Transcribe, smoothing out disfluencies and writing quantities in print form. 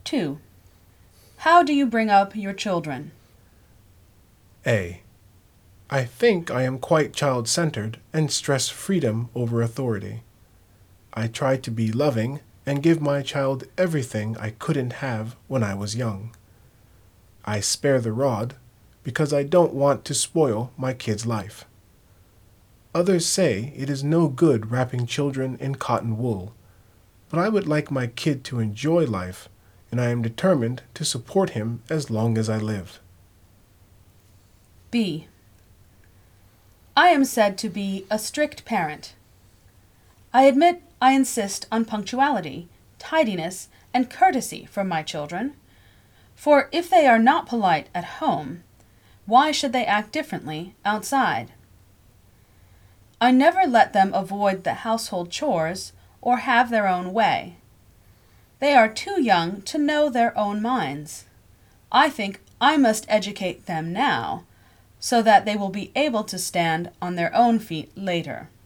2. How do you bring up your children? A. I think I am quite child-centered and stress freedom over authority. I try to be loving and give my child everything I couldn't have when I was young. I spare the rod because I don't want to spoil my kid's life. Others say it is no good wrapping children in cotton wool, but I would like my kid to enjoy life, and I am determined to support him as long as I live. B. I am said to be a strict parent. I admit I insist on punctuality, tidiness, and courtesy from my children, for if they are not polite at home, why should they act differently outside? I never let them avoid the household chores or have their own way. They are too young to know their own minds. I think I must educate them now, so that they will be able to stand on their own feet later.